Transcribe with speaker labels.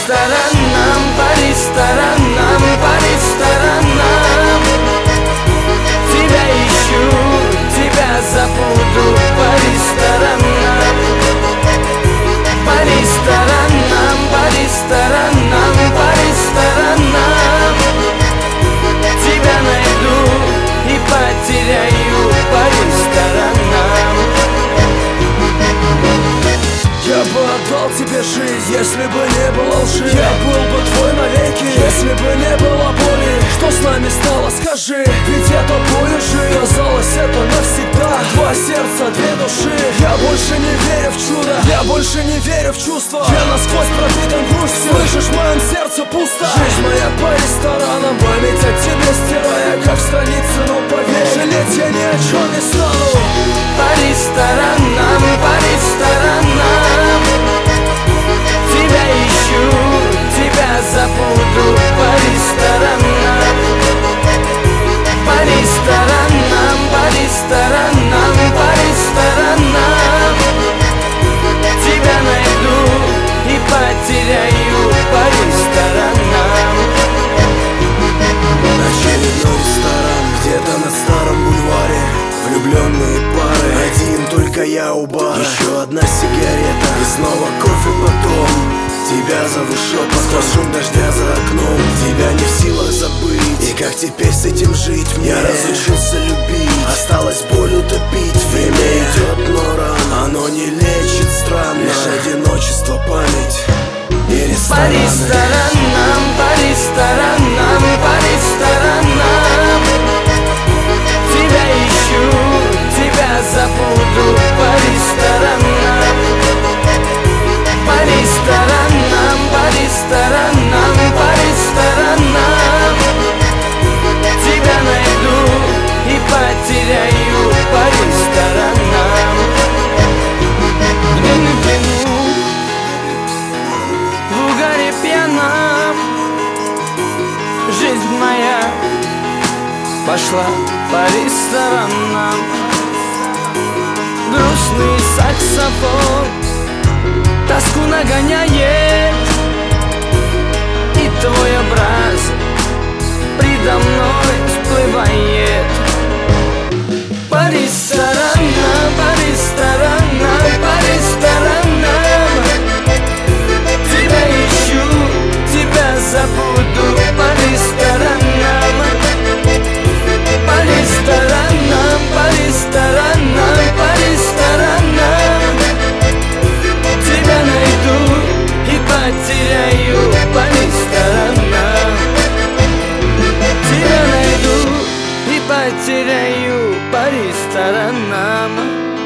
Speaker 1: ресторанам, по ресторанам, по ресторанам. Тебя ищу, тебя забуду, по ресторанам. По ресторанам, по ресторанам, по ресторанам. Тебя найду и потеряю, по ресторанам.
Speaker 2: Я бы отдал тебе жизнь, если бы не было лжи. Я был бы твой навеки, если бы не было боли. Что с нами стало, скажи, ведь это боль уже. Казалось, это навсегда. Два сердца, две души. Я больше не верю в чудо, я больше не верю в чувства. Я насквозь пропитан грустью, слышишь, в моем сердце пусто. Жизнь моя по ресторанам, память о тебе стирая, как страницы, но поверь, жалеть я ни о чем не стану.
Speaker 1: По ресторанам, по ресторанам. Тебя ищу, тебя забуду, по ресторанам. По ресторанам, по ресторанам, по ресторанам. Тебя найду и потеряю, по ресторанам.
Speaker 2: Очередной ресторан, где-то на старом бульваре. Влюбленные пары, один только я у бара. Еще одна сигарета и снова кофе потом. Тебя зову шепотом, сквозь шум дождя за окном. Тебя не в силах забыть, и как теперь с этим жить мне? Я разучился любить, осталось боль утопить. Время идет, но рано, оно не лечит странно. Лишь одиночество, память и рестораны.
Speaker 1: По ресторанам, по ресторанам, по ресторанам. Тебя ищу, тебя забуду, по ресторанам. По ресторанам, по ресторанам, по ресторанам. Тебя найду и потеряю, по ресторанам. Где не пьяну, в угаре пьяном. Жизнь моя пошла по ресторанам. Грустный саксофон тоску нагоняет, и твой образ предо мной всплывает.